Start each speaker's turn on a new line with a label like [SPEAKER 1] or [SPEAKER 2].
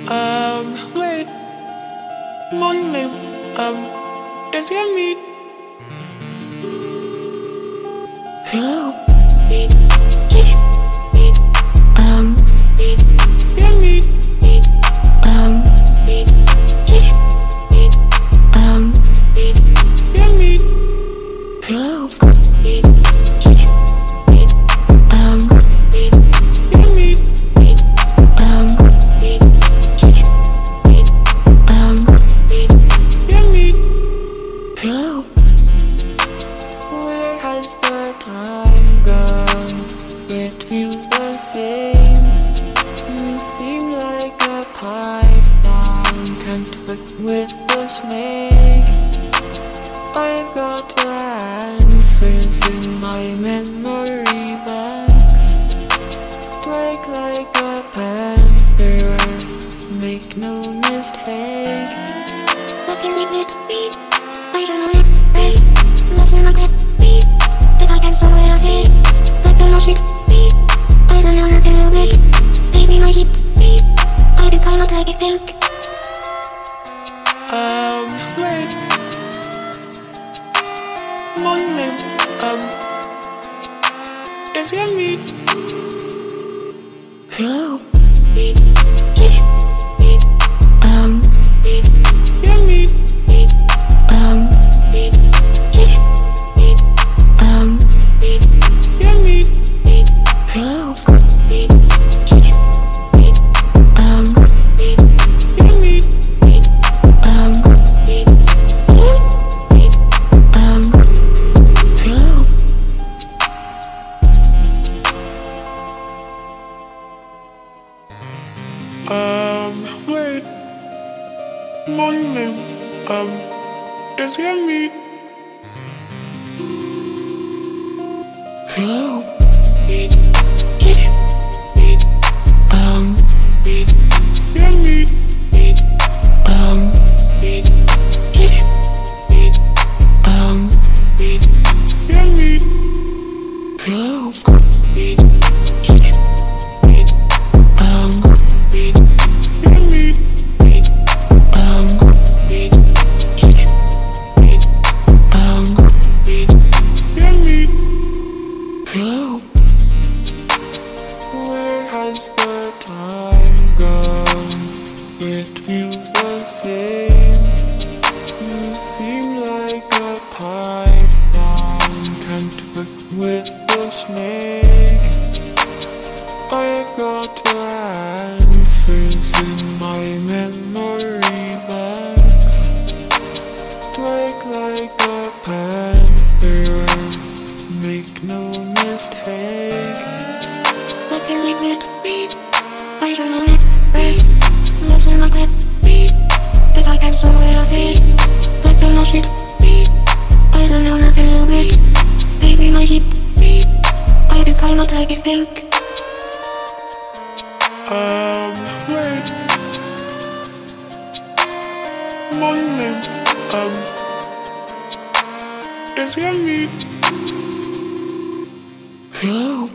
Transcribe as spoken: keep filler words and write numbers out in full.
[SPEAKER 1] Um, wait. My name, um, is Yummy.
[SPEAKER 2] Hello.
[SPEAKER 1] Um, Yummy.
[SPEAKER 2] Um,
[SPEAKER 1] Um, Yummy.
[SPEAKER 2] hello.
[SPEAKER 1] Um, Yummy.
[SPEAKER 2] Um,
[SPEAKER 1] Um, Yummy.
[SPEAKER 2] hello.
[SPEAKER 1] Where has the time gone? It feels the same. You seem like a python, can't fit with the snake. I've got answers in my memory banks. Strike like a panther, make no mistake.
[SPEAKER 2] What can leave it be? I don't know it. Rest. Love in my grip. Be. If I can so it off it. Let the lost it. Be. I don't know nothing of it. Baby, my hip. Be. I think I'm not like it. Think.
[SPEAKER 1] Um, wait. My name, um, is Yummy.
[SPEAKER 2] Hello.
[SPEAKER 1] Um, Yummy.
[SPEAKER 2] Um,
[SPEAKER 1] Um, Yummy.
[SPEAKER 2] hello.
[SPEAKER 1] Um, Yummy.
[SPEAKER 2] Um,
[SPEAKER 1] Um,
[SPEAKER 2] hello.
[SPEAKER 1] um, wait. My name, um, is Yummy.
[SPEAKER 2] Hello.
[SPEAKER 1] Um, Yummy.
[SPEAKER 2] Um,
[SPEAKER 1] Um, Yummy.
[SPEAKER 2] hello.
[SPEAKER 1] Um, Yummy.
[SPEAKER 2] Um,
[SPEAKER 1] Um, Yummy.
[SPEAKER 2] hello.
[SPEAKER 1] Where has the time gone? It feels the same. You seem like a python, can't fit with the snake. I've got answers in my memory banks. Strike like a panther, make no mistake.
[SPEAKER 2] What can leave it be? I don't know it. Rest. Love in my grip. Be. If I can so it off it. Let the lost it. Be. I don't know nothing of it. Baby, my hip. Be. I think I'm not like it. Think.
[SPEAKER 1] Um, wait. My name, um, is Yummy.
[SPEAKER 2] Hello.